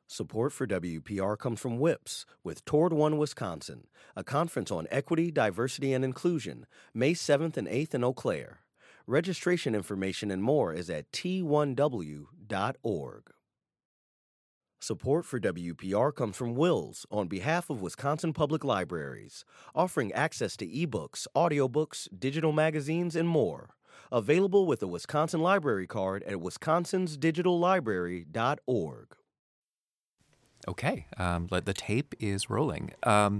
Support for WPR comes from WIPS with Toward One Wisconsin, a conference on equity, diversity, and inclusion, May 7th and 8th in Eau Claire. Registration information and more is at t1w.org. Support for WPR comes from Wills on behalf of Wisconsin Public Libraries, offering access to ebooks, audiobooks, digital magazines, and more. Available with a Wisconsin Library Card at wisconsinsdigitallibrary.org. Okay, the tape is rolling.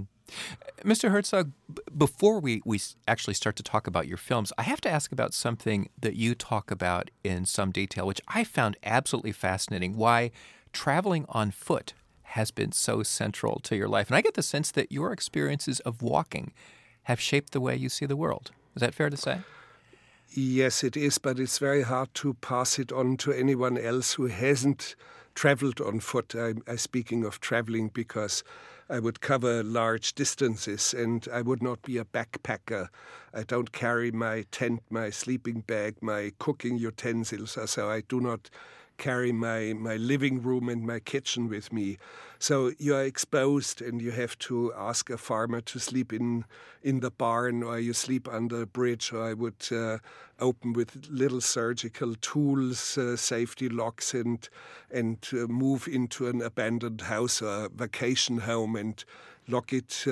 Mr. Herzog, before we actually start to talk about your films, I have to ask about something that you talk about in some detail, which I found absolutely fascinating, why traveling on foot has been so central to your life. And I get the sense that your experiences of walking have shaped the way you see the world. Is that fair to say? Yes, it is, but it's very hard to pass it on to anyone else who hasn't traveled on foot. I'm speaking of traveling because I would cover large distances and I would not be a backpacker. I don't carry my tent, my sleeping bag, my cooking utensils, so I do not carry my living room and my kitchen with me. So you are exposed and you have to ask a farmer to sleep in the barn, or you sleep under a bridge, or I would open with little surgical tools, safety locks, and move into an abandoned house or vacation home and lock it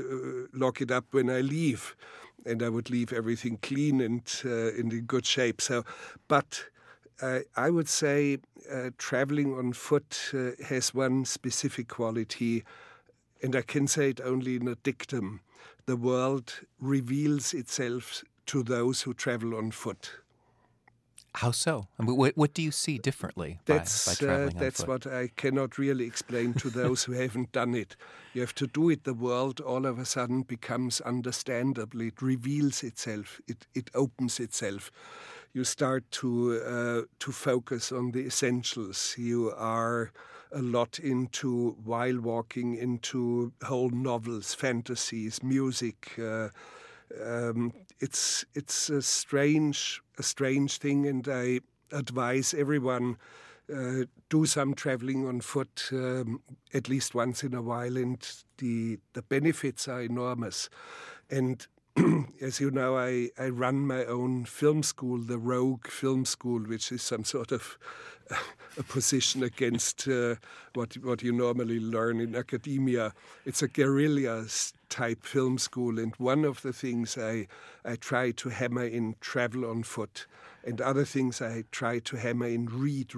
up when I leave. And I would leave everything clean and in good shape. But I would say traveling on foot has one specific quality, and I can say it only in a dictum. The world reveals itself to those who travel on foot. How so? I mean, what do you see differently by traveling on foot? That's what I cannot really explain to those who haven't done it. You have to do it. The world all of a sudden becomes understandable. It reveals itself. It opens itself. You start to focus on the essentials. You are a lot while walking into whole novels, fantasies, music. It's a strange thing, and I advise everyone do some traveling on foot at least once in a while, and the benefits are enormous. And as you know, I run my own film school, the Rogue Film School, which is some sort of a position against what you normally learn in academia. It's a guerrilla-type film school, and one of the things I try to hammer in travel on foot, and other things I try to hammer in read.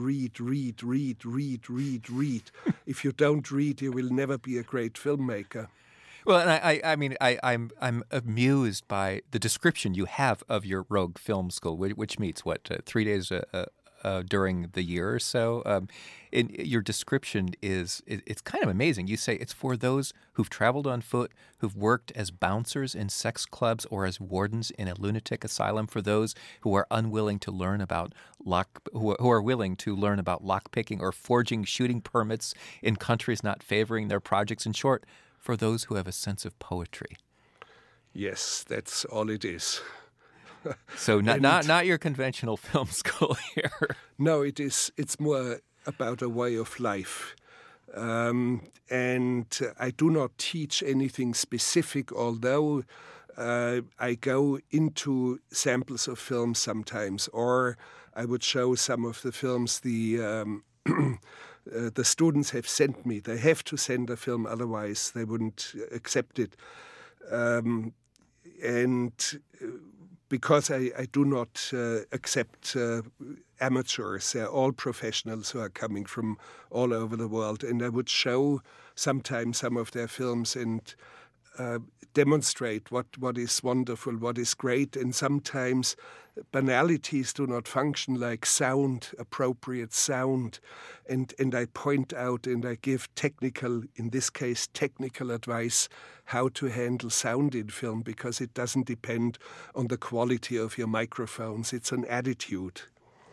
If you don't read, you will never be a great filmmaker. Well, and I'm amused by the description you have of your Rogue Film School, which meets 3 days during the year or so. Your description it's kind of amazing. You say it's for those who've traveled on foot, who've worked as bouncers in sex clubs or as wardens in a lunatic asylum, for those who are unwilling to learn about who are willing to learn about lockpicking or forging shooting permits in countries not favoring their projects. In short, for those who have a sense of poetry. Yes, that's all it is. So not your conventional film school here. No, it's more about a way of life. And I do not teach anything specific, although I go into samples of films sometimes, or I would show some of the films the students have sent me. They have to send a film, otherwise they wouldn't accept it. And because I do not accept amateurs, they're all professionals who are coming from all over the world. And I would show sometimes some of their films and demonstrate what is wonderful, what is great. And sometimes banalities do not function, like sound, appropriate sound. And I point out and I give in this case, technical advice how to handle sound in film, because it doesn't depend on the quality of your microphones. It's an attitude.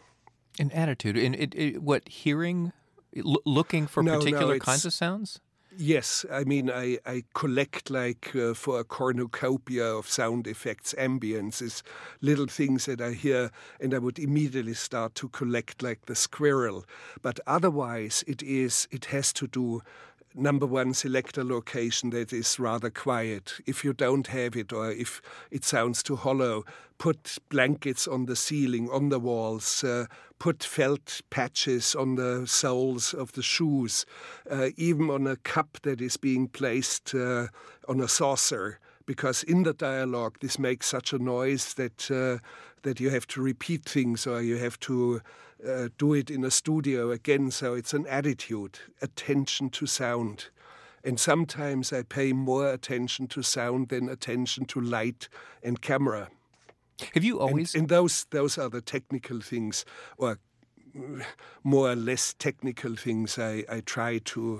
An attitude? And hearing, looking for particular kinds of sounds? Yes, I mean, I collect for a cornucopia of sound effects, ambiences, little things that I hear, and I would immediately start to collect like the squirrel. But otherwise, it has to do, number one, select a location that is rather quiet. If you don't have it, or if it sounds too hollow, put blankets on the ceiling, on the walls, put felt patches on the soles of the shoes, even on a cup that is being placed on a saucer, because in the dialogue this makes such a noise that you have to repeat things, or you have to do it in a studio again. So it's an attitude, attention to sound. And sometimes I pay more attention to sound than attention to light and camera. Have you always... And those are the technical things, or more or less technical things I try to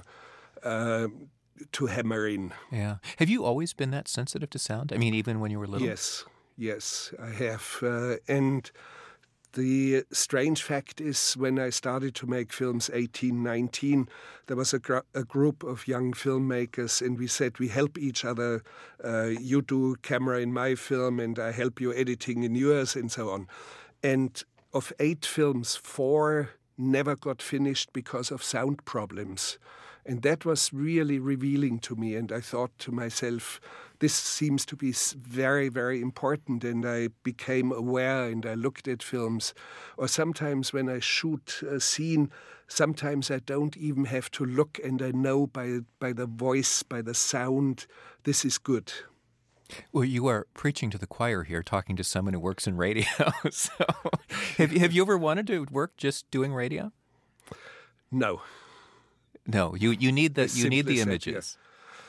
hammer in. Yeah. Have you always been that sensitive to sound? I mean, even when you were little? Yes, I have. And the strange fact is, when I started to make films 18, 19, there was a group of young filmmakers, and we said we help each other. You do camera in my film, and I help you editing in yours, and so on. And of 8 films, 4 never got finished because of sound problems. And that was really revealing to me. And I thought to myself, this seems to be very, very important. And I became aware, and I looked at films. Or sometimes when I shoot a scene, sometimes I don't even have to look, and I know by the voice, by the sound, this is good. Well, you are preaching to the choir here, talking to someone who works in radio. So, have you ever wanted to work just doing radio? No. No, you need the images. Yes.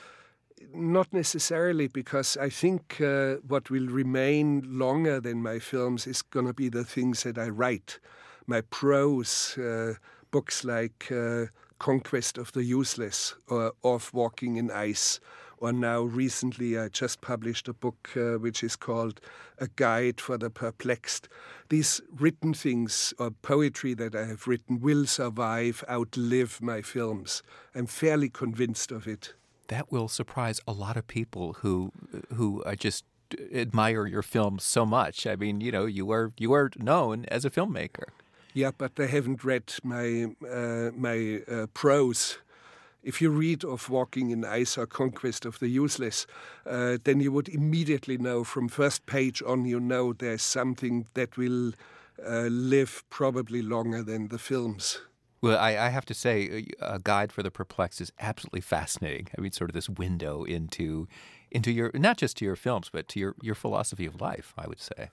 Not necessarily, because I think what will remain longer than my films is going to be the things that I write. My prose, books like Conquest of the Useless, or Of Walking in Ice, or now recently I just published a book which is called A Guide for the Perplexed. These written things, or poetry that I have written, will survive, outlive my films. I'm fairly convinced of it. That will surprise a lot of people who just admire your films so much. I mean, you are known as a filmmaker. Yeah, but they haven't read my prose. If you read Of Walking in Ice or Conquest of the Useless, then you would immediately know from first page on, there's something that will live probably longer than the films. Well, I have to say, A Guide for the Perplexed is absolutely fascinating. I mean, sort of this window into your, not just to your films, but to your philosophy of life, I would say.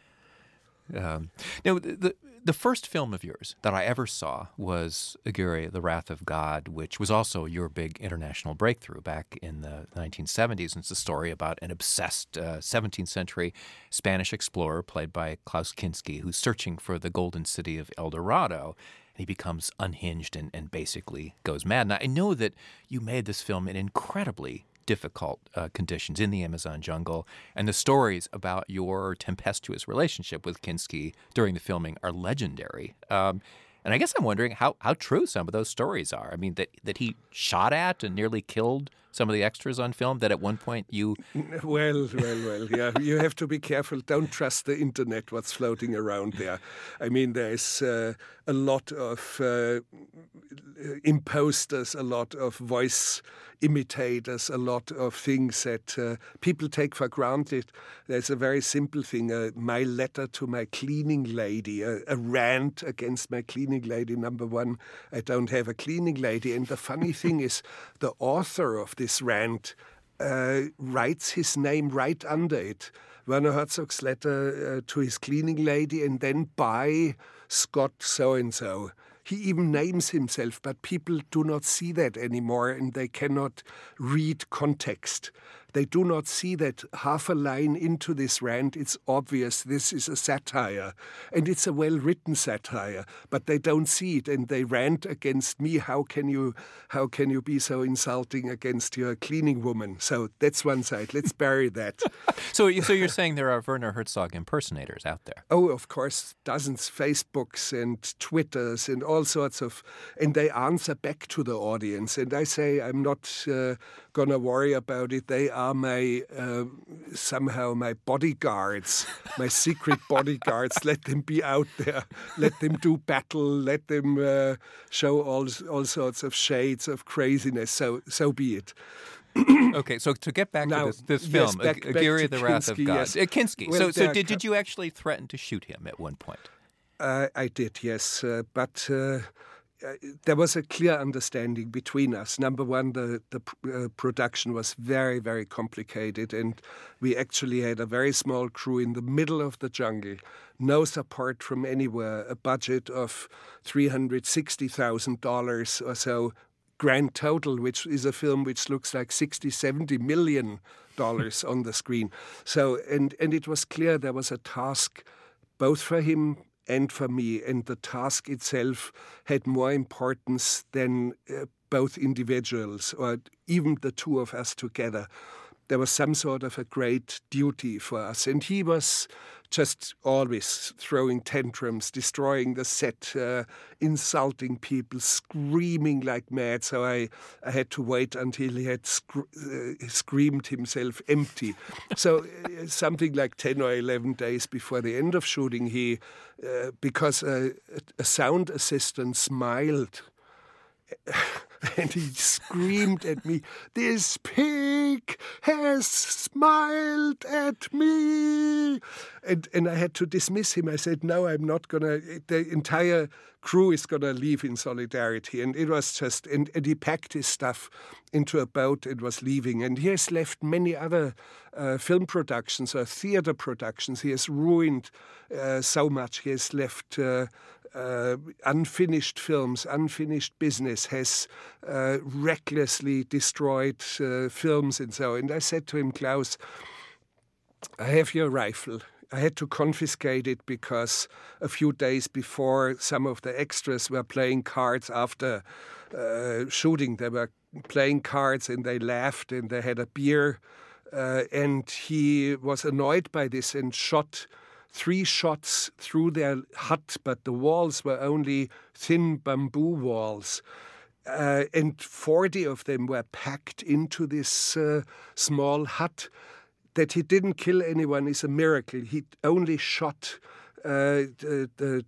Now, the first film of yours that I ever saw was Aguirre, The Wrath of God, which was also your big international breakthrough back in the 1970s. And it's a story about an obsessed 17th century Spanish explorer played by Klaus Kinski, who's searching for the golden city of El Dorado. And he becomes unhinged and basically goes mad. Now, I know that you made this film in incredibly difficult conditions in the Amazon jungle, and the stories about your tempestuous relationship with Kinski during the filming are legendary. And I guess I'm wondering how true some of those stories are. I mean, that he shot at and nearly killed some of the extras on film, that at one point you... Well, yeah. You have to be careful. Don't trust the internet, what's floating around there. I mean, there's a lot of imposters, a lot of voice imitators, a lot of things that people take for granted. There's a very simple thing, my letter to my cleaning lady, a rant against my cleaning lady. Number one, I don't have a cleaning lady. And the funny thing is, the author of this rant writes his name right under it. Werner Herzog's letter to his cleaning lady, and then by Scott so-and-so. He even names himself, but people do not see that anymore, and they cannot read context. They do not see that half a line into this rant, it's obvious this is a satire. And it's a well-written satire, but they don't see it, and they rant against me. How can you be so insulting against your cleaning woman? So that's one side. Let's bury that. So you're saying there are Werner Herzog impersonators out there? Oh, of course, dozens, Facebooks and Twitters and all sorts of, and they answer back to the audience. And I say, I'm not going to worry about it. They are somehow my bodyguards, my secret bodyguards. Let them be out there. Let them do battle. Let them show all sorts of shades of craziness. So be it. Okay, so to get back now, to this yes, film, back Aguirre, to the Wrath of Kinski, God. yes. Kinski. Well, So did you actually threaten to shoot him at one point? I did, yes. But there was a clear understanding between us. Number one, the production was very, very complicated, and we actually had a very small crew in the middle of the jungle, no support from anywhere, a budget of $360,000 or so, grand total, which is a film which looks like $60-70 million on the screen. So, and it was clear there was a task both for him and for me, and the task itself had more importance than both individuals or even the two of us together. There was some sort of a great duty for us, and he was just always throwing tantrums, destroying the set, insulting people, screaming like mad. So I had to wait until he had screamed himself empty. So something like 10 or 11 days before the end of shooting, he, because a sound assistant smiled, and he screamed at me, "This pig has smiled at me." And I had to dismiss him. I said, no, I'm not going to. The entire crew is going to leave in solidarity. And it was just, and he packed his stuff into a boat and was leaving. And he has left many other film productions or theater productions. He has ruined so much. He has left unfinished films, unfinished business, has recklessly destroyed films and so on. And I said to him, Klaus, I have your rifle. I had to confiscate it because a few days before some of the extras were playing cards after shooting. They were playing cards and they laughed and they had a beer. And he was annoyed by this and shot 3 shots through their hut, but the walls were only thin bamboo walls. And 40 of them were packed into this small hut. That he didn't kill anyone is a miracle. He only shot the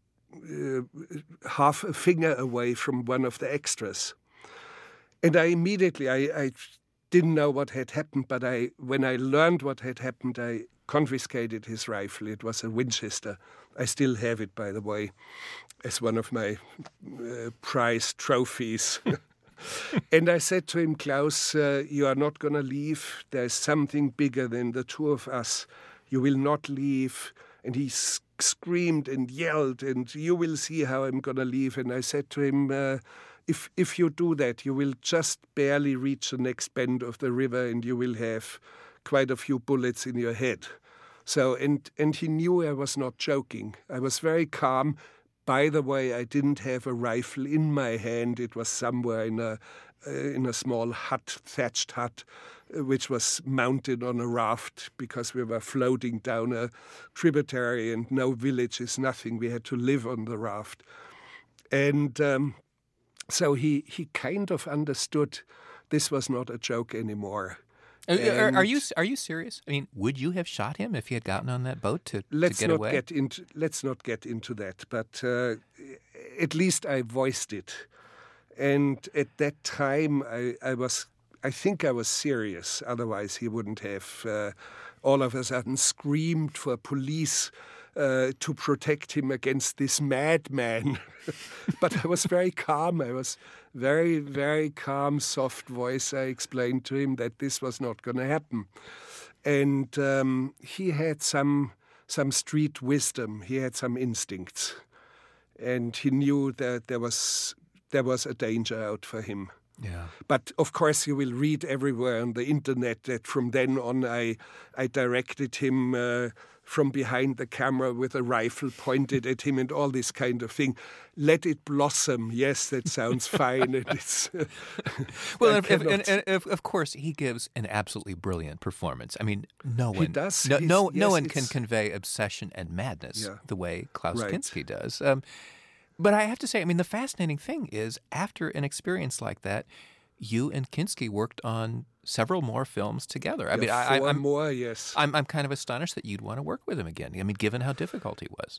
half a finger away from one of the extras. And I immediately, I didn't know what had happened, but when I learned what had happened, I confiscated his rifle. It was a Winchester. I still have it, by the way, as one of my prized trophies. And I said to him, Klaus, you are not going to leave. There's something bigger than the two of us. You will not leave. And he screamed and yelled, and you will see how I'm going to leave. And I said to him, if you do that, you will just barely reach the next bend of the river, and you will have quite a few bullets in your head. So, and he knew I was not joking. I was very calm. By the way, I didn't have a rifle in my hand. It was somewhere in a small hut, thatched hut, which was mounted on a raft because we were floating down a tributary and no villages, nothing. We had to live on the raft. And so he kind of understood this was not a joke anymore. Are you serious? I mean, would you have shot him if he had gotten on that boat to get away? Let's not get into that. But at least I voiced it, and at that time I think I was serious. Otherwise, he wouldn't have all of a sudden screamed for police to protect him against this madman. But I was very calm. I was very, very calm, soft voice. I explained to him that this was not going to happen. And he had some street wisdom. He had some instincts. And he knew that there was a danger out for him. Yeah. But of course, you will read everywhere on the internet that from then on I directed him from behind the camera with a rifle pointed at him and all this kind of thing. Let it blossom. Yes, that sounds fine. It's, well, of course, he gives an absolutely brilliant performance. I mean, no one does. No one can convey obsession and madness the way Klaus Kinski does. But I have to say, I mean, the fascinating thing is, after an experience like that, you and Kinski worked on several more films together. I mean, I'm more, yes. I'm kind of astonished that you'd want to work with him again. I mean, given how difficult he was.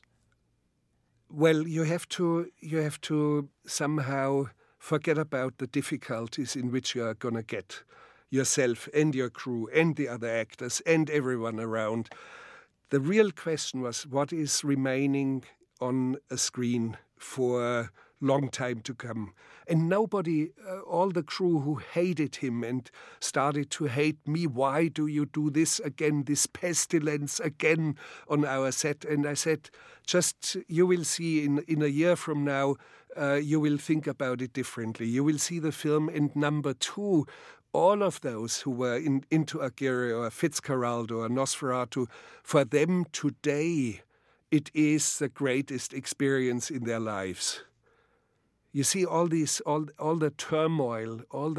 Well, you have to somehow forget about the difficulties in which you are going to get yourself and your crew and the other actors and everyone around. The real question was, what is remaining on a screen for a long time to come? And nobody, all the crew who hated him and started to hate me, why do you do this again, this pestilence again on our set? And I said, just you will see in a year from now, you will think about it differently. You will see the film, and number two, all of those who were into Aguirre or Fitzcarraldo or Nosferatu, for them today, it is the greatest experience in their lives. You see all the turmoil, all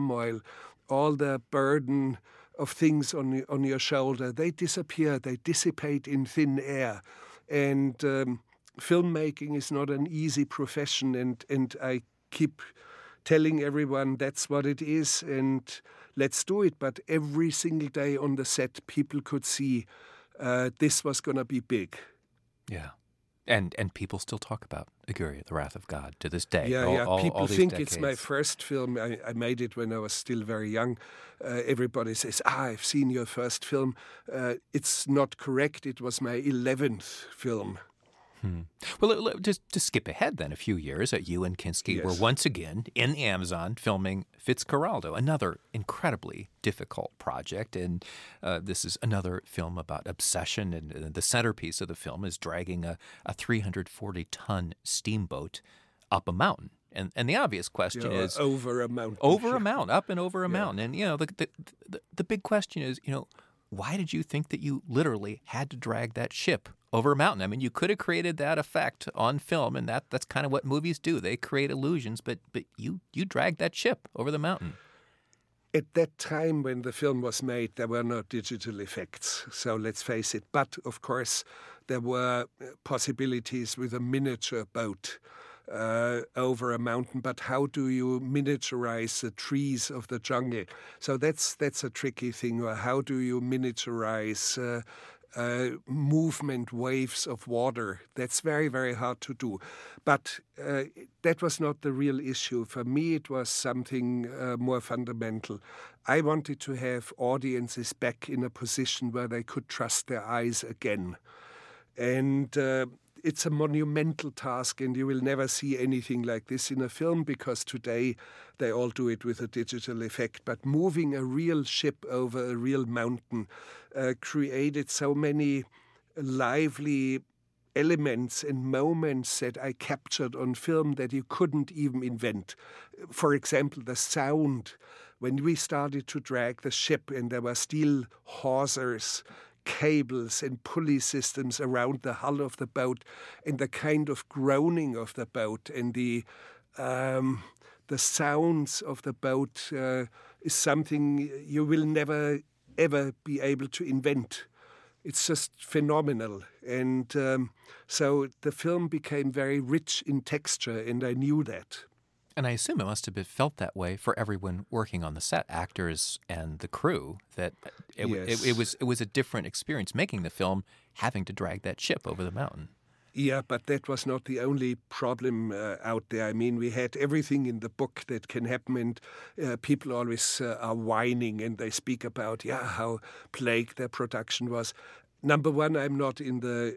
the burden of things on your shoulder, they disappear, they dissipate in thin air. And filmmaking is not an easy profession, and I keep telling everyone that's what it is, and let's do it. But every single day on the set, people could see this was going to be big. Yeah. And people still talk about Aguirre, The Wrath of God, to this day. People think decades. It's my first film. I made it when I was still very young. Everybody says, I've seen your first film. It's not correct. It was my 11th film. Well, just to skip ahead then a few years, you and Kinski were once again in the Amazon filming Fitzcarraldo, another incredibly difficult project. And this is another film about obsession. And the centerpiece of the film is dragging a 340-ton steamboat up a mountain. And the obvious question is... Over a mountain. Over a mountain, up and over a mountain. And, the big question is, why did you think that you literally had to drag that ship over a mountain? I mean, you could have created that effect on film, and that's kind of what movies do. They create illusions, but you dragged that ship over the mountain. At that time when the film was made, there were no digital effects, so let's face it. But, of course, there were possibilities with a miniature boat over a mountain. But how do you miniaturize the trees of the jungle? So that's a tricky thing. Or how do you miniaturize movement waves of water? That's very, very hard to do. But that was not the real issue. For me, it was something more fundamental. I wanted to have audiences back in a position where they could trust their eyes again. And it's a monumental task, and you will never see anything like this in a film, because today they all do it with a digital effect. But moving a real ship over a real mountain created so many lively elements and moments that I captured on film that you couldn't even invent. For example, the sound. When we started to drag the ship and there were steel hawsers, cables and pulley systems around the hull of the boat, and the kind of groaning of the boat and the sounds of the boat is something you will never, ever be able to invent. It's just phenomenal. And so the film became very rich in texture, and I knew that. And I assume it must have felt that way for everyone working on the set, actors and the crew, that it was a different experience making the film, having to drag that ship over the mountain. Yeah, but that was not the only problem out there. I mean, we had everything in the book that can happen, and people always are whining, and they speak about, how plagued their production was. Number one, I'm not in the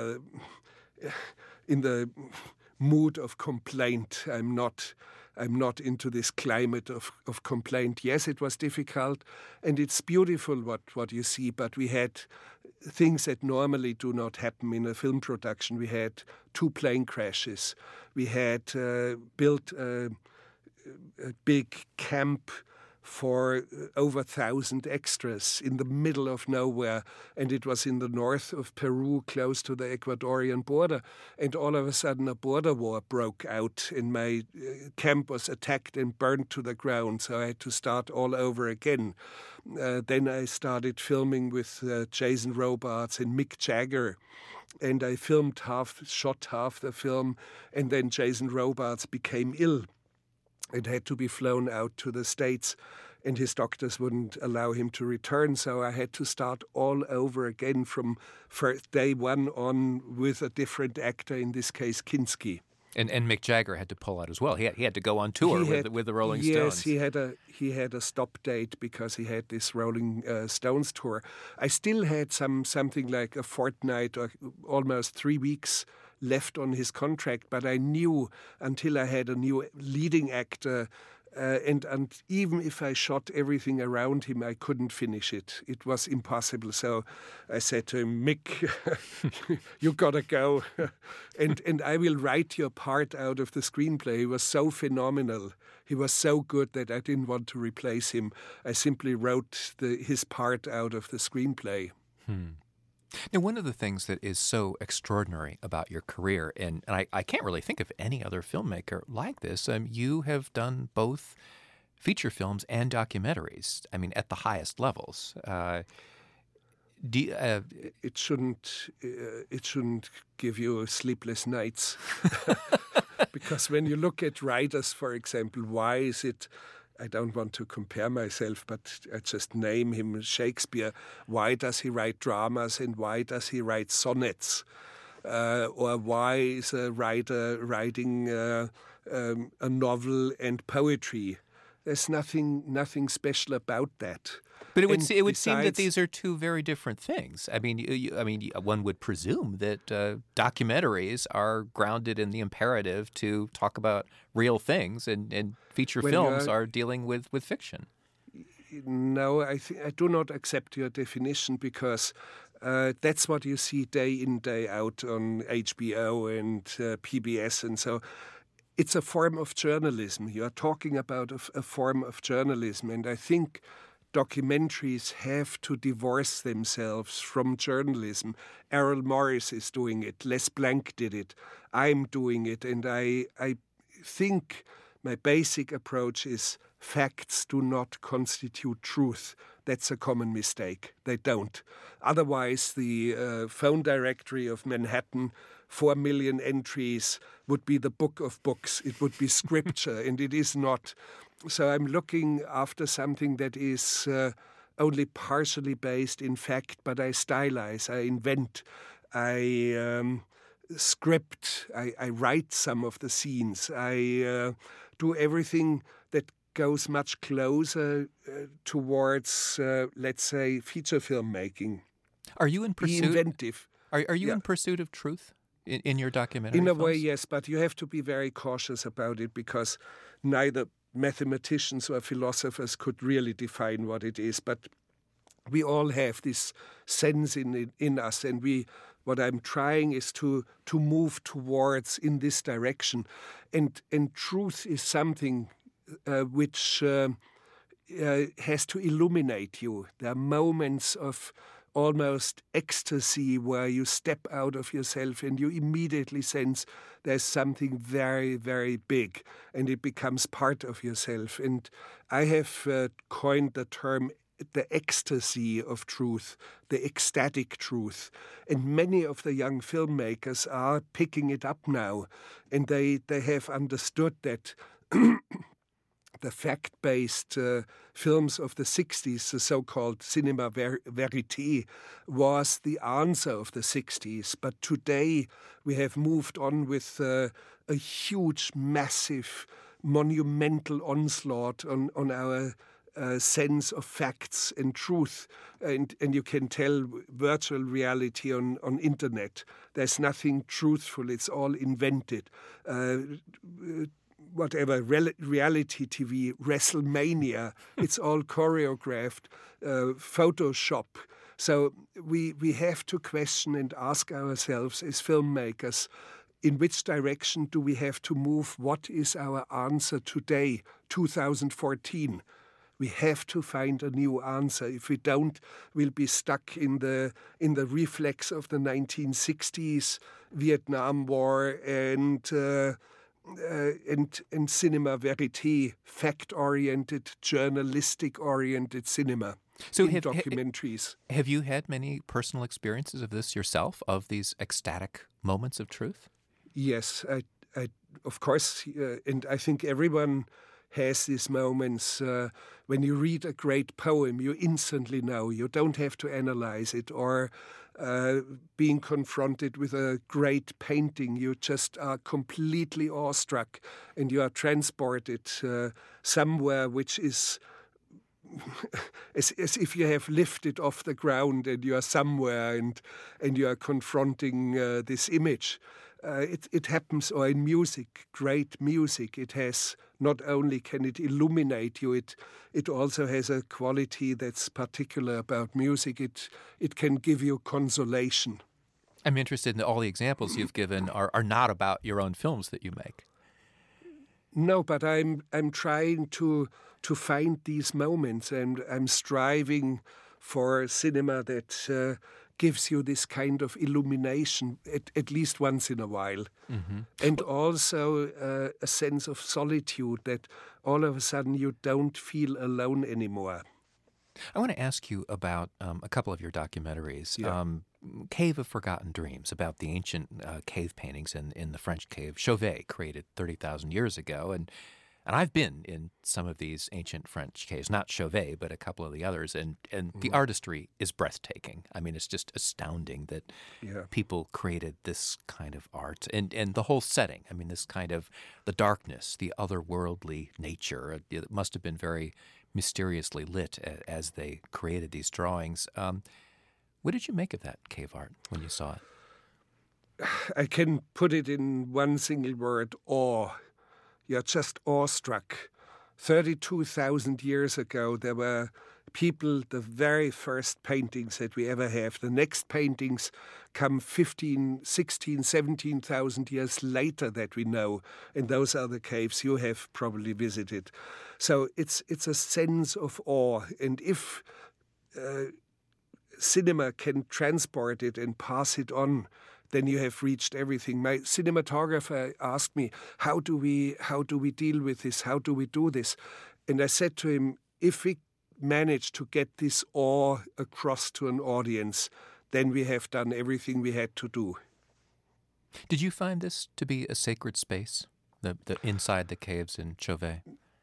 mood of complaint. I'm not into this climate of complaint. Yes, it was difficult, and it's beautiful what you see, but we had things that normally do not happen in a film production. We had 2 plane crashes. We had built a big camp for over 1,000 extras in the middle of nowhere, and it was in the north of Peru, close to the Ecuadorian border, and all of a sudden a border war broke out, and my camp was attacked and burned to the ground, so I had to start all over again. Then I started filming with Jason Robards and Mick Jagger, and I shot half the film, and then Jason Robards became ill. It had to be flown out to the States, and his doctors wouldn't allow him to return, so I had to start all over again from first day one on with a different actor, in this case Kinski. And Mick Jagger had to pull out as well. He had to go on tour with the Rolling Stones. Yes, he had a stop date because he had this Rolling Stones tour. I still had something like a fortnight or almost 3 weeks left on his contract, but I knew until I had a new leading actor, and even if I shot everything around him, I couldn't finish it. It was impossible. So I said to him, Mick, you gotta go, and I will write your part out of the screenplay. He was so phenomenal. He was so good that I didn't want to replace him. I simply wrote his part out of the screenplay. Now, one of the things that is so extraordinary about your career, and I can't really think of any other filmmaker like this, you have done both feature films and documentaries, I mean, at the highest levels. It shouldn't give you sleepless nights. Because when you look at writers, for example, why is it... I don't want to compare myself, but I just name him Shakespeare. Why does he write dramas and why does he write sonnets? Or why is a writer writing a novel and poetry? There's nothing special about that. But it would seem that these are two very different things. I mean, one would presume that documentaries are grounded in the imperative to talk about real things, and feature films are dealing with fiction. No, I do not accept your definition, because that's what you see day in, day out on HBO and PBS, and so it's a form of journalism. You are talking about a form of journalism, and I think documentaries have to divorce themselves from journalism. Errol Morris is doing it. Les Blanc did it. I'm doing it. And I think my basic approach is facts do not constitute truth. That's a common mistake. They don't. Otherwise, the phone directory of Manhattan, 4 million entries, would be the book of books. It would be scripture, and it is not. So I'm looking after something that is only partially based in fact, but I stylize, I invent, I script, I write some of the scenes, I do everything that goes much closer towards, let's say, feature filmmaking. Are you in pursuit? Be inventive. Are you in pursuit of truth in your documentary? In a films? way, yes, but you have to be very cautious about it, because neither mathematicians or philosophers could really define what it is. But we all have this sense in us, and what I'm trying is to move towards in this direction. And truth is something which has to illuminate you. There are moments of almost ecstasy where you step out of yourself and you immediately sense there's something very, very big, and it becomes part of yourself. And I have coined the term the ecstasy of truth, the ecstatic truth. And many of the young filmmakers are picking it up now, and they have understood that the fact-based films of the 60s, the so-called cinema verite, was the answer of the 60s. But today we have moved on with a huge, massive, monumental onslaught on our sense of facts and truth. And you can tell virtual reality on internet. There's nothing truthful. It's all invented. Whatever, reality TV, WrestleMania, it's all choreographed, Photoshop. So we have to question and ask ourselves as filmmakers, in which direction do we have to move? What is our answer today, 2014? We have to find a new answer. If we don't, we'll be stuck in the reflex of the 1960s, Vietnam War, and cinema verite, fact-oriented, journalistic-oriented cinema. So documentaries. Have you had many personal experiences of this yourself, of these ecstatic moments of truth? Yes, I of course, and I think everyone has these moments. When you read a great poem, you instantly know. You don't have to analyze it. Or being confronted with a great painting, you just are completely awestruck, and you are transported somewhere which is as if you have lifted off the ground and you are somewhere and you are confronting this image. It happens, or in music, great music. It has, not only can it illuminate you, it also has a quality that's particular about music. It can give you consolation. I'm interested in all the examples you've given are not about your own films that you make. No, but I'm trying to find these moments, and I'm striving for cinema that gives you this kind of illumination at least once in a while. Mm-hmm. And also a sense of solitude, that all of a sudden you don't feel alone anymore. I want to ask you about a couple of your documentaries. Yeah. Cave of Forgotten Dreams, about the ancient cave paintings in the French cave Chauvet, created 30,000 years ago. And I've been in some of these ancient French caves, not Chauvet, but a couple of the others, and the artistry is breathtaking. I mean, it's just astounding that people created this kind of art, and the whole setting. I mean, this kind of the darkness, the otherworldly nature. It must have been very mysteriously lit as they created these drawings. What did you make of that cave art when you saw it? I can put it in one single word: awe. You're just awestruck. 32,000 years ago, there were people, the very first paintings that we ever have. The next paintings come 15, 16, 17,000 years later that we know. And those are the caves you have probably visited. So it's a sense of awe. And if cinema can transport it and pass it on, then you have reached everything. My cinematographer asked me, how do we deal with this? How do we do this? And I said to him, if we manage to get this awe across to an audience, then we have done everything we had to do. Did you find this to be a sacred space, the inside the caves in Chauvet?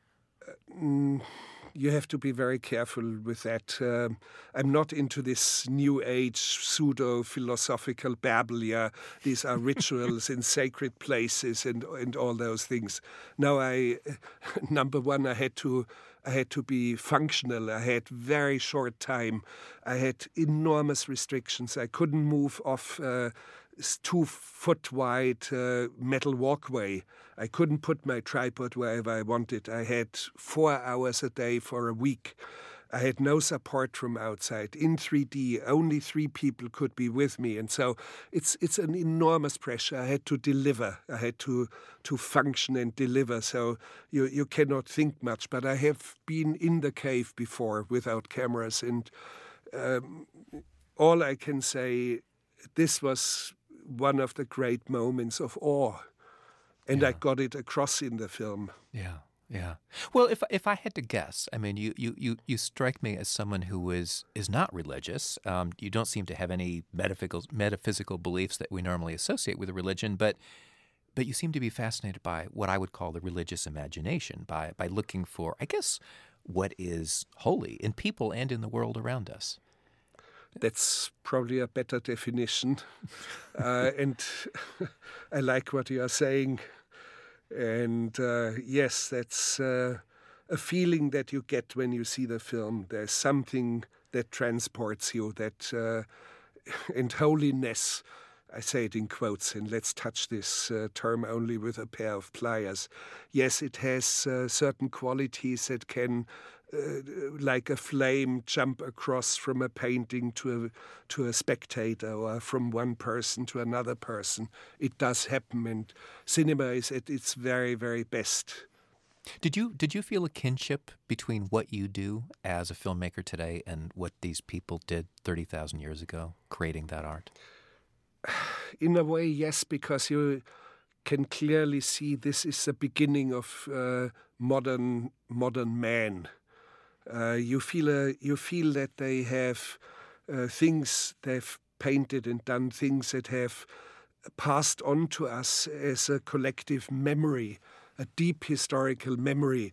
You have to be very careful with that. I'm not into this New Age pseudo-philosophical babble. Yeah, these are rituals in sacred places and all those things. No, number one, I had to be functional. I had very short time. I had enormous restrictions. I couldn't move off 2-foot wide metal walkway. I couldn't put my tripod wherever I wanted. I had 4 hours a day for a week. I had no support from outside. In 3D, only 3 people could be with me. And so it's an enormous pressure. I had to deliver. I had to function and deliver. So you cannot think much. But I have been in the cave before without cameras. And all I can say, this was one of the great moments of awe. And I got it across in the film. Yeah. Yeah. Well, if I had to guess, I mean, you strike me as someone who is not religious. You don't seem to have any metaphysical beliefs that we normally associate with a religion, but you seem to be fascinated by what I would call the religious imagination, by looking for, I guess, what is holy in people and in the world around us. That's probably a better definition. And I like what you are saying. And yes, that's a feeling that you get when you see the film. There's something that transports you, and holiness. I say it in quotes, and let's touch this term only with a pair of pliers. Yes, it has certain qualities that can, like a flame, jump across from a painting to a spectator, or from one person to another person. It does happen, and cinema is at its very, very best. Did you feel a kinship between what you do as a filmmaker today and what these people did 30,000 years ago, creating that art? In a way, yes, because you can clearly see this is the beginning of modern man. You feel that they have things they've painted and done, things that have passed on to us as a collective memory, a deep historical memory.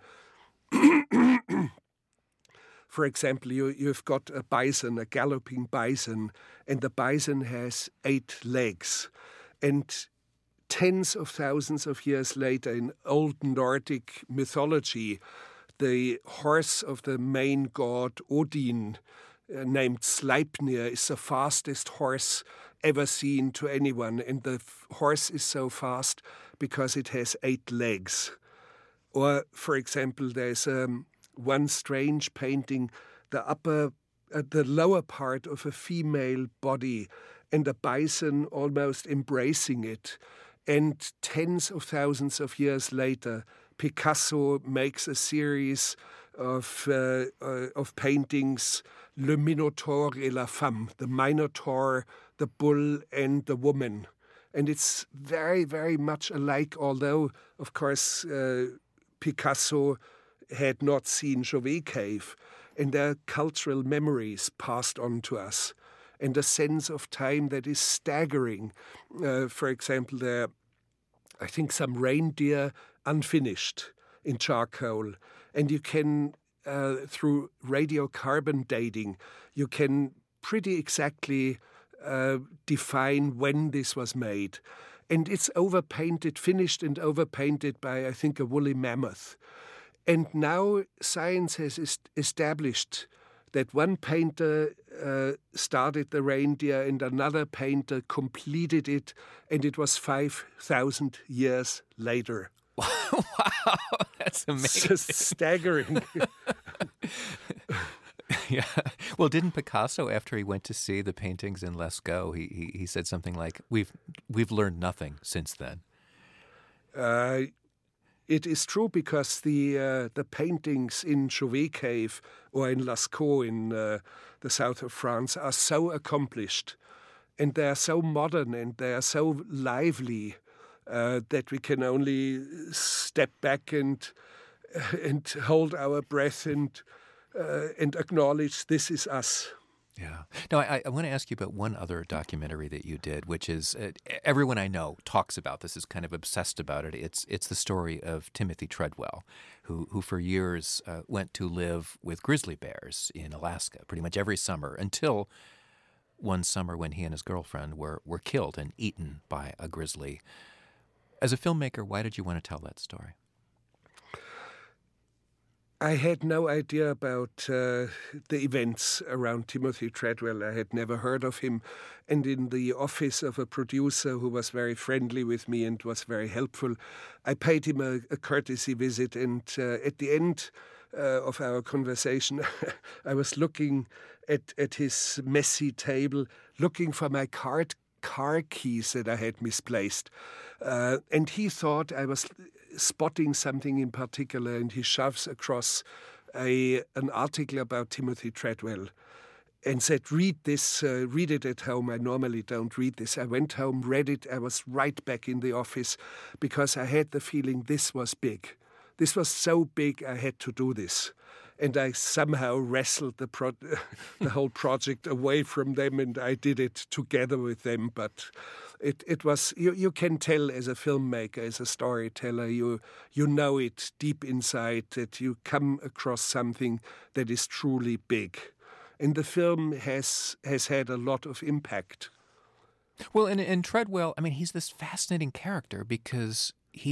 For example, you've got a bison, a galloping bison, and the bison has 8 legs. And tens of thousands of years later, in old Nordic mythology, the horse of the main god Odin, named Sleipnir, is the fastest horse ever seen to anyone. And the horse is so fast because it has 8 legs. Or, for example, there's one strange painting, the lower part of a female body and a bison almost embracing it. And tens of thousands of years later, Picasso makes a series of paintings, Le Minotaure et la Femme, the Minotaur, the bull and the woman. And it's very, very much alike, although, of course, Picasso had not seen Chauvet Cave, and there are cultural memories passed on to us, and a sense of time that is staggering. For example, there are, I think, some reindeer unfinished in charcoal, and you can, through radiocarbon dating, you can pretty exactly define when this was made. And it's overpainted, finished and overpainted by, I think, a woolly mammoth. And now science has established that one painter started the reindeer and another painter completed it, and it was 5,000 years later. Wow, that's amazing. It's just staggering. Yeah. Well, didn't Picasso, after he went to see the paintings in Lascaux, he said something like, "We've learned nothing since then." It is true, because the paintings in Chauvet Cave or in Lascaux in the south of France are so accomplished, and they are so modern and they are so lively that we can only step back and hold our breath and acknowledge this is us. Yeah. Now, I want to ask you about one other documentary that you did, which is everyone I know talks about this, is kind of obsessed about it. It's the story of Timothy Treadwell, who for years went to live with grizzly bears in Alaska pretty much every summer, until one summer when he and his girlfriend were killed and eaten by a grizzly. As a filmmaker, why did you want to tell that story? I had no idea about the events around Timothy Treadwell. I had never heard of him. And in the office of a producer who was very friendly with me and was very helpful, I paid him a courtesy visit. And at the end of our conversation, I was looking at his messy table, looking for my car keys that I had misplaced. And he thought I was spotting something in particular, and he shoves across an article about Timothy Treadwell and said, read this, read it at home. I normally don't read this. I went home, read it. I was right back in the office because I had the feeling this was big. This was so big I had to do this. And I somehow wrestled the whole project away from them, and I did it together with them. But it was, you can tell as a filmmaker, as a storyteller, you know it deep inside that you come across something that is truly big. And the film has had a lot of impact. Well, and Treadwell, I mean, he's this fascinating character because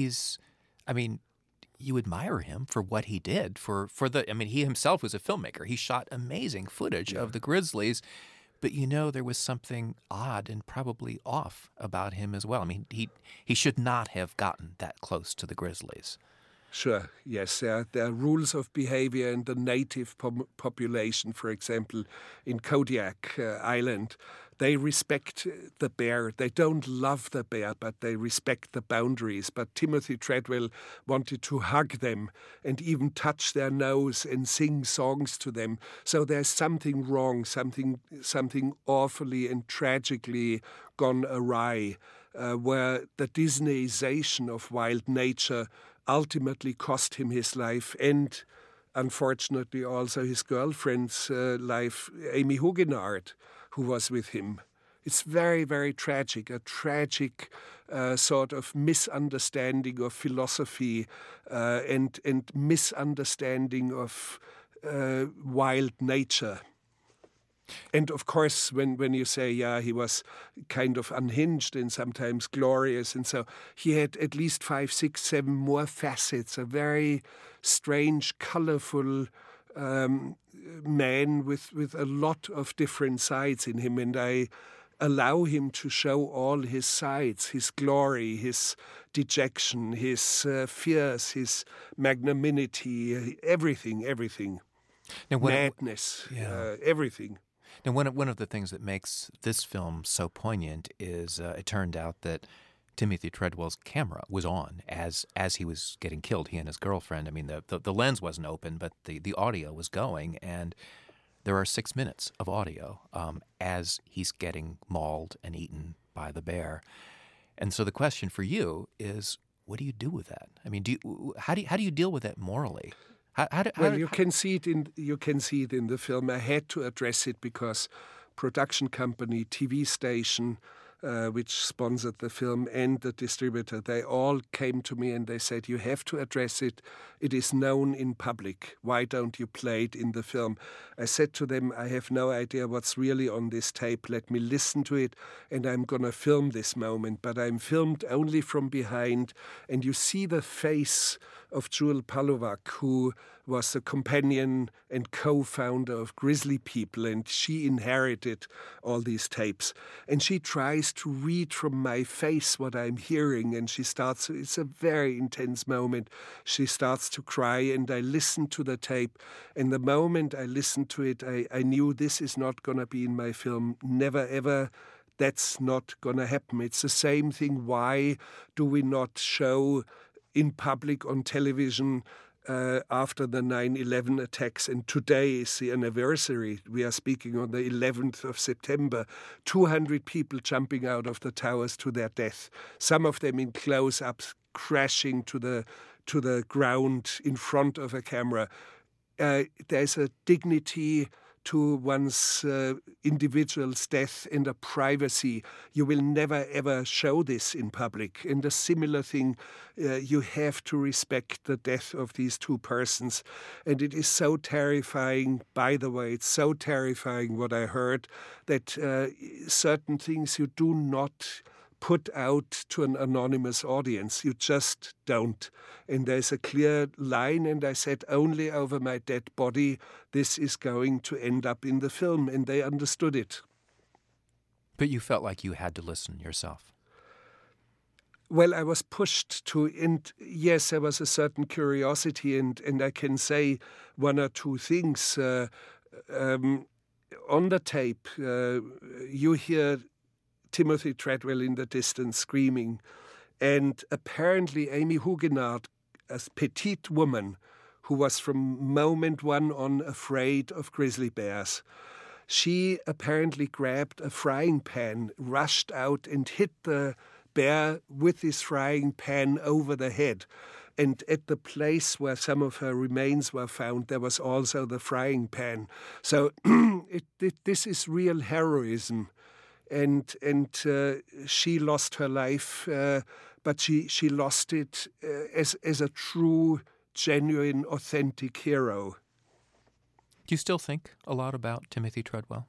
you admire him for what he did he himself was a filmmaker. He shot amazing footage of the grizzlies, But there was something odd and probably off about him as well. I mean, he should not have gotten that close to the grizzlies. Sure, yes. There are rules of behavior in the native population, for example, in Kodiak Island. They respect the bear. They don't love the bear, but they respect the boundaries. But Timothy Treadwell wanted to hug them and even touch their nose and sing songs to them. So there's something wrong, something awfully and tragically gone awry, where the Disneyization of wild nature ultimately cost him his life and, unfortunately, also his girlfriend's life, Amy Huguenard, who was with him. It's very, very tragic, a tragic sort of misunderstanding of philosophy and misunderstanding of wild nature. And of course, when you say, he was kind of unhinged and sometimes glorious, and so he had at least 5, 6, 7 more facets, a very strange, colorful man with a lot of different sides in him. And I allow him to show all his sides, his glory, his dejection, his fears, his magnanimity, everything. Now, madness, everything. Now, one of the things that makes this film so poignant is it turned out that Timothy Treadwell's camera was on as he was getting killed, he and his girlfriend. I mean, the lens wasn't open, but the audio was going, and there are 6 minutes of audio as he's getting mauled and eaten by the bear. And so the question for you is, what do you do with that? I mean, how do you deal with that morally? You can see it in the film. I had to address it because production company, TV station, which sponsored the film, and the distributor, they all came to me and they said, you have to address it. It is known in public. Why don't you play it in the film? I said to them, I have no idea what's really on this tape. Let me listen to it, and I'm going to film this moment. But I'm filmed only from behind, and you see the face of Jewel Palovak, who was the companion and co-founder of Grizzly People, and she inherited all these tapes. And she tries to read from my face what I'm hearing, and she starts, it's a very intense moment, she starts to cry, and I listen to the tape. And the moment I listened to it, I knew this is not going to be in my film, never ever. That's not going to happen. It's the same thing. Why do we not show in public on television after the 9/11 attacks? And today is the anniversary. We are speaking on the 11th of September. 200 people jumping out of the towers to their death. Some of them in close-ups, crashing to the ground in front of a camera. There's a dignity to one's individual's death and a privacy. You will never, ever show this in public. And a similar thing, you have to respect the death of these 2 persons. And it is so terrifying, by the way, it's so terrifying what I heard, that certain things you do not put out to an anonymous audience. You just don't. And there's a clear line, and I said, only over my dead body, this is going to end up in the film, and they understood it. But you felt like you had to listen yourself. Well, I was pushed to, and yes, there was a certain curiosity, and I can say 1 or 2 things. On the tape, you hear Timothy Treadwell in the distance screaming. And apparently Amy Huguenard, a petite woman who was from moment 1 on afraid of grizzly bears, she apparently grabbed a frying pan, rushed out and hit the bear with this frying pan over the head. And at the place where some of her remains were found, there was also the frying pan. So this is real heroism. And she lost her life, but she lost it as a true, genuine, authentic hero. Do you still think a lot about Timothy Treadwell?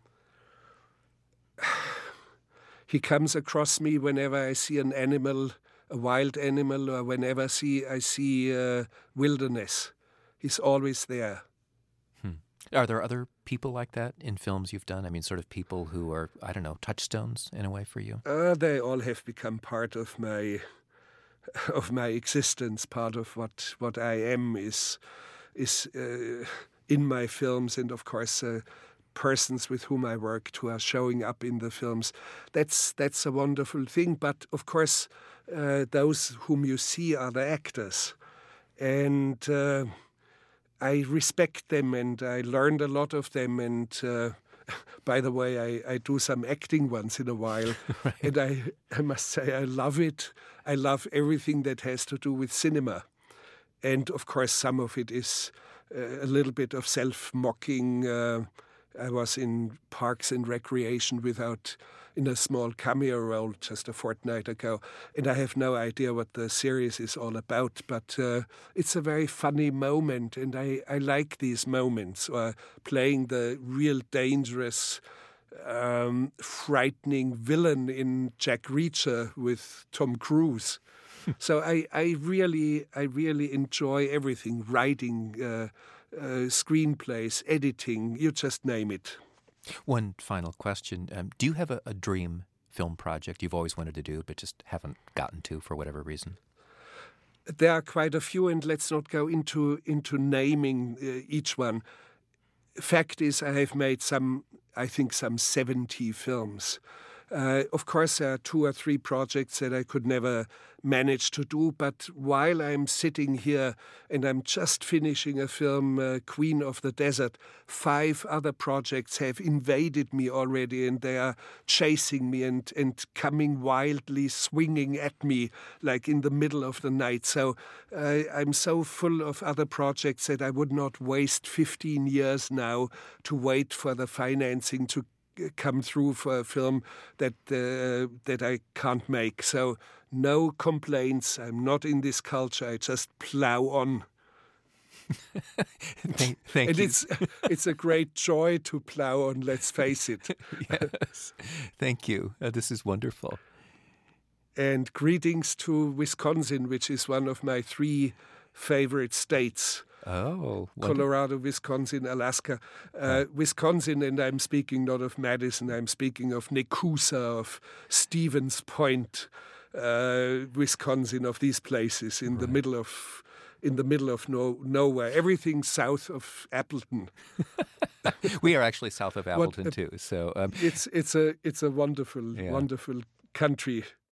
He comes across me whenever I see an animal, a wild animal, or whenever I see wilderness. He's always there. Are there other people like that in films you've done? I mean, sort of people who are, I don't know, touchstones in a way for you? They all have become part of my existence. Part of what I am is in my films, and of course persons with whom I worked who are showing up in the films. That's a wonderful thing. But of course, those whom you see are the actors, and I respect them, and I learned a lot of them. And by the way, I do some acting once in a while, Right. and I must say I love it. I love everything that has to do with cinema. And of course, some of it is a little bit of self-mocking. I was in Parks and Recreation in a small cameo role just a fortnight ago, and I have no idea what the series is all about, but it's a very funny moment, and I like these moments, or playing the real dangerous, frightening villain in Jack Reacher with Tom Cruise. So I really enjoy everything, writing, screenplays, editing, you just name it. One final question. Do you have a dream film project you've always wanted to do but just haven't gotten to for whatever reason? There are quite a few, and let's not go into naming each one. Fact is, I have made some 70 films. Of course, there are 2 or 3 projects that I could never manage to do, but while I'm sitting here and I'm just finishing a film, Queen of the Desert, 5 other projects have invaded me already, and they are chasing me and coming wildly, swinging at me like in the middle of the night. So I'm so full of other projects that I would not waste 15 years now to wait for the financing to come through for a film that I can't make. So no complaints. I'm not in this culture. I just plow on. Thank and you. it's a great joy to plow on, let's face it. Yes. Thank you. This is wonderful. And greetings to Wisconsin, which is one of my 3 favorite states. Oh, wonderful. Colorado, Wisconsin, Alaska. Wisconsin, and I'm speaking not of Madison, I'm speaking of Nekoosa, of Stevens Point, Wisconsin, of these places in the middle of nowhere. Everything south of Appleton. We are actually south of Appleton too. So It's a wonderful, wonderful country.